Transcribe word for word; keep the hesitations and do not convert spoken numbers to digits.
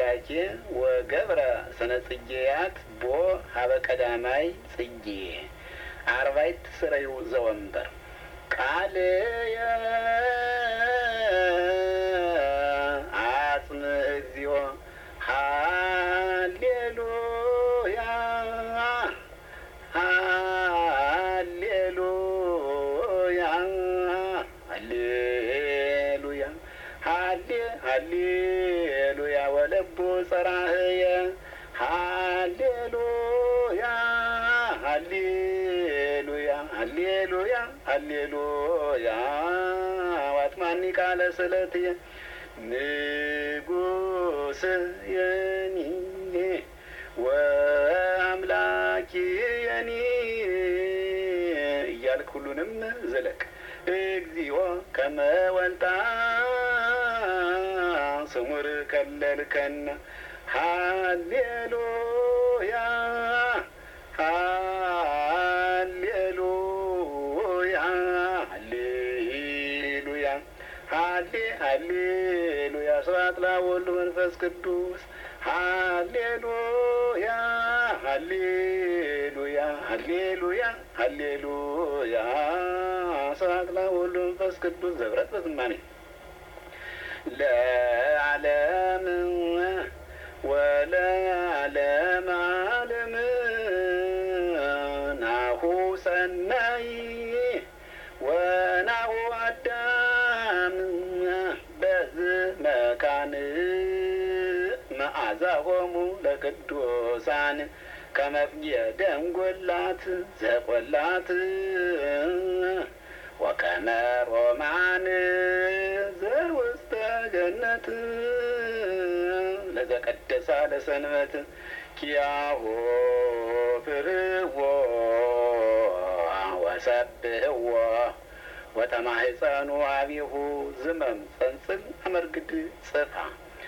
አምላኬ ወገብረ ስነ ጽጌያት ቦ ሀበ ቀዳማይ ጽጌ አርባዕት ስረዩ ዘወንበር ቃልየ አጽምዕ እግዚኦ ሃሌሉያ ሃሌሉያ ሃሌሉያ ሃሌሉያ ወለቡ ጸራህየ ሃሌሉያ ሃሌሉያ ሃሌሉያ ሃሌሉያ ዋትማኒ ቃለ ስእለትየ ንጉሥየኒ ወአምላኪየኒ እያልክ ሁሉንም ዘለቅ። እግዚኦ ከመ ወልጣ ስሙር ከለልከነ ሃሌሉያ ሃሌሉያ ሃሌሉያ ሃሌ ሃሌሉያ ስብሐት ለአብ ወወልድ ወመንፈስ ቅዱስ ሃሌሉያ ሃሌሉያ ሃሌሉያ ሃሌሉያ ስብሐት ለአብ ወወልድ ወመንፈስ ቅዱስ ዘብረት በዝማኔ ለዓለም ወለዓለመ ዓለም ናሁ ሰናይ ወናሁ አዳም በዝመካን መዓዛሆሙ ለቅዱሳን ከመፍግየ ደንጐላት ዘቈላት ወከመ ሮማን ዘውስተ ገነት ለዘቀደሳ ለሰንበት ኪያሁ ፍርህዎ ወሰብህዎ ወተማህፀኑ አቢሁ ዝመም ጸንጽል አመርግድ ጽፋ